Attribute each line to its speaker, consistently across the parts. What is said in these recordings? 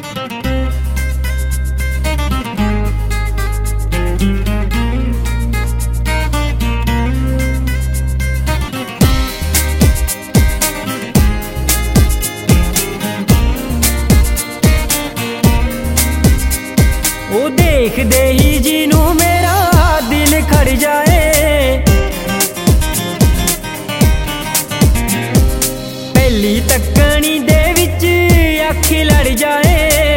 Speaker 1: वो देखदे ही जिनू मेरा दिल खड़ जाए, पहली तकनी दे विच अख लड़ जाए।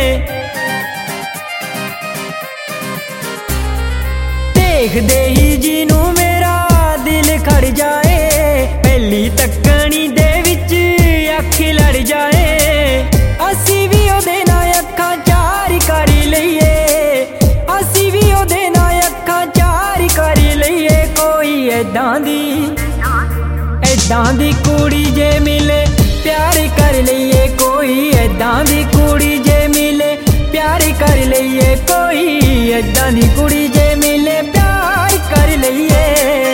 Speaker 1: देखदे ही जिनू मेरा दिल खड़ जाए, पहली तकनी दे विच अख लड़ जाए। असी भी ओदे नाल अखां चार कर लईए, असी भी ओदे नाल अखां चार कर लईए। कोई ऐदां दी कुड़ी जे मिले प्यार कर लईए, कोई ऐदां दी कुड़ी जे मिले प्यार कर लईए, कोई ऐदां दी कुड़ी जे मिले प्यार कर लईए।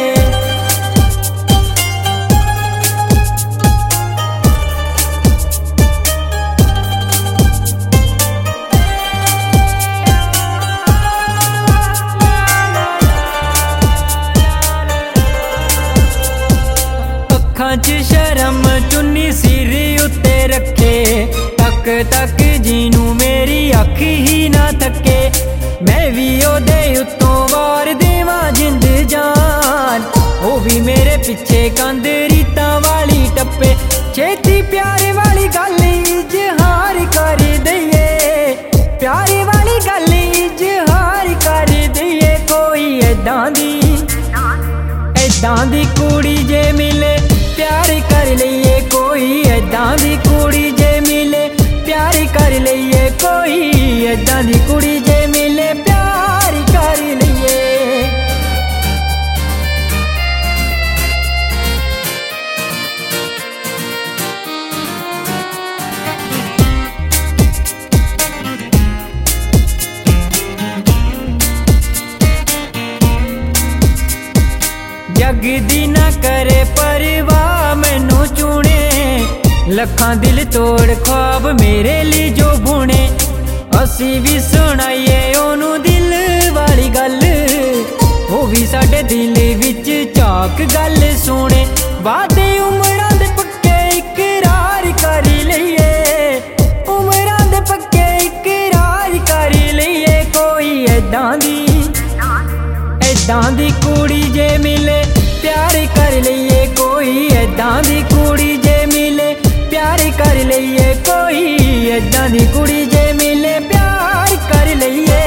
Speaker 1: अखां च शर्म चुन्नी सिर उत्ते रखे, तक तक जीनू मेरी अख ही ना थके। मैं भी ओदे उत्तों वार देवां जिंद जान, वो भी मेरे पिछे कंध रीतां वाली टप्पे। छेती प्यारे वाली गल इजहार कर दईए, प्यारे वाली गल इजहार कर दईए। कोई ऐदां दी कुड़ी जे मिले प्यार कर लईए, कोई ऐदां दी कुड़ी जे मिले प्यार कर लईए, कोई ऐदां दी कुड़ी जे मिले प्यार कर लईए। जग दी ना करे परवाह मैनू चुने, लखां दिल तोड़ ख्वाब मेरे लिए जो बुने। असी भी सुनाइए ओनू दिल वाली गल, वो भी साडे दिल विच झाक गल सुने। वादे उमरां दे पक्के इकरार कर लईए, उमरां दे पक्के इकरार कर लईए। कोई ऐदां दी कुड़ी जे मिले प्यार कर लईए, कोई ऐदां दी कुड़ी जे मिले प्यार कर लईए, कोई ऐदां दी कुड़ी जे मिले प्यार कर लईए।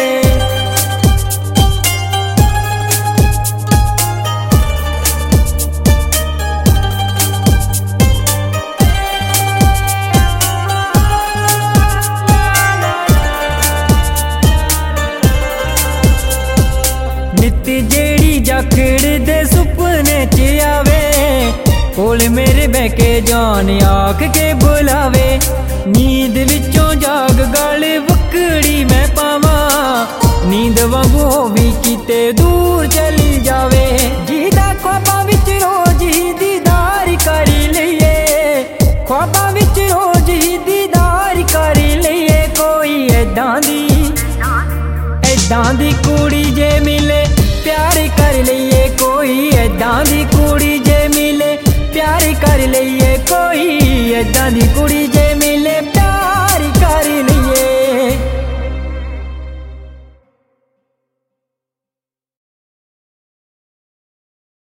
Speaker 1: नित जेड़ी जाखड़ दे सुपने च आवे, कोल मेरे बैके जान आख के बुलावे। नींद विचों जाग गल वकड़ी मैं पावा, नींद वांगू भी किते दूर चली जावे। जीदा ख्वाबां विच रोज ही दीदार कर लईए, ख्वाबां विच रोज ही दीदार कर लईए। कोई ऐदां दी कुड़ी जे मिले प्यार कर लईए, कोई ऐदां दी कुड़ी जे मिले प्यार कर लईए, कोई ऐदां दी कुड़ी